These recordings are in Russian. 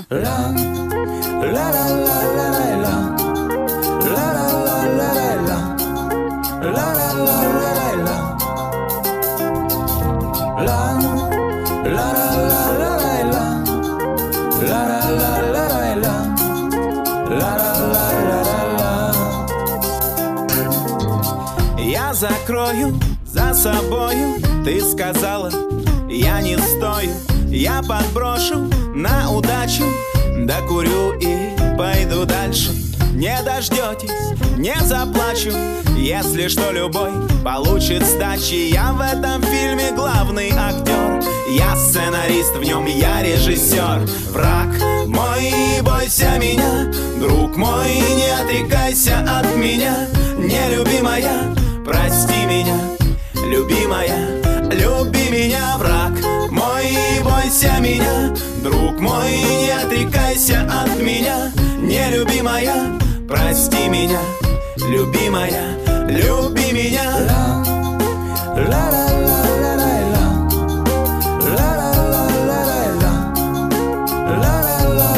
La la la la la la la la la la la la la la la la la la la я закрою за собою, ты сказала, я не стою. Я подброшу на удачу, докурю и пойду дальше. Не дождетесь, не заплачу, если что любой получит сдачи. Я в этом фильме главный актер, я сценарист в нем, я режиссер. Враг мой, не бойся меня, друг мой, не отрекайся от меня. Нелюбимая, прости меня, любимая, люби меня. Враг мой, не бойся меня, друг мой, не отрекайся от меня. Нелюбимая, прости меня, любимая, люби меня. La la la la la la la la la la la la la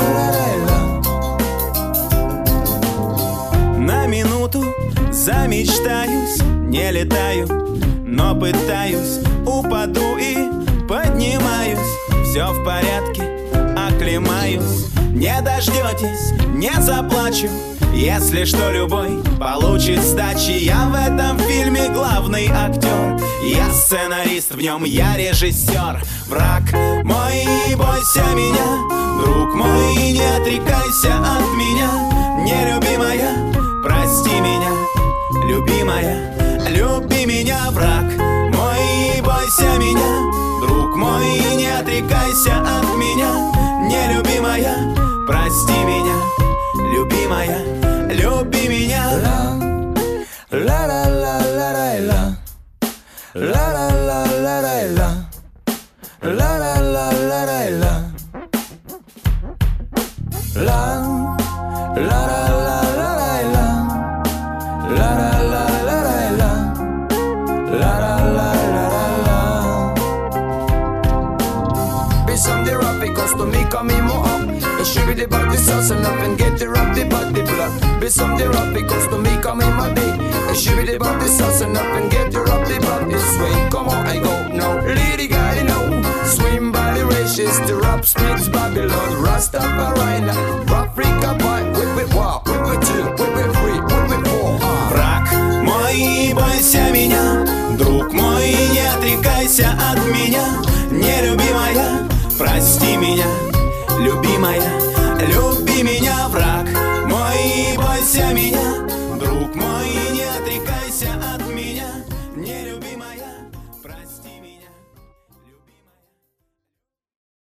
la. На минуту замечтаюсь, не летаю, но пытаюсь, упаду и поднимаюсь. Все в порядке, оклемаюсь. Не дождетесь, не заплачу, если что любой получит сдачи. Я в этом фильме главный актер, я сценарист в нем, я режиссер. Враг мой, не бойся меня, друг мой, не отрекайся от меня. Нелюбимая, прости меня, любимая, люби меня. Враг мой, не бойся меня, друг мой, не отрекайся от меня. Нелюбимая, прости меня, любимая, люби меня. La la la la la la la la la la la la la la la la la should be the body sauce and up and get the rub the body blood. Be some the rub because to me come in my day. It should be the body sauce and up and get the rub the body sway. Come on, I go now. Lady guy, no. Swim by the races, the rap speaks Babylon. Rastafari, Africa boy. We walk, we two, we free, we four. Враг мой, не бойся меня, друг мой, не отрекайся от меня. Нелюбимая, прости меня, любимая,